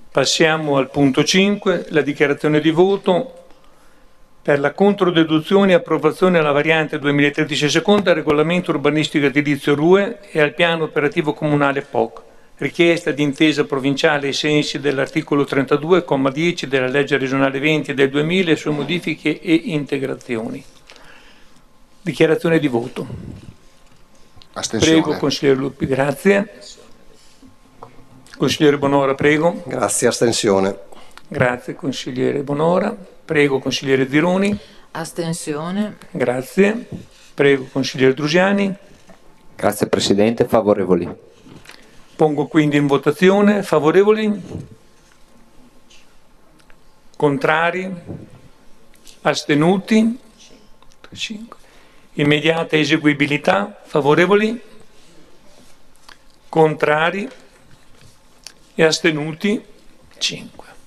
Passiamo al punto 5, la dichiarazione di voto per la controdeduzione e approvazione alla variante 2013 seconda al regolamento urbanistico edilizio RUE e al piano operativo comunale POC. Richiesta di intesa provinciale ai sensi dell'articolo 32,10 della legge regionale 20 del 2000 e sue modifiche e integrazioni. Dichiarazione di voto. Astensione. Prego, consigliere Lupi, grazie. Consigliere Bonora, prego. Grazie, astensione. Grazie, consigliere Bonora. Prego, consigliere Zironi. Astensione. Grazie. Prego, consigliere Drusiani. Grazie Presidente, favorevoli. Pongo quindi in votazione. Favorevoli? Contrari? Astenuti? 5. Immediata eseguibilità. Favorevoli? Contrari? E astenuti? 5.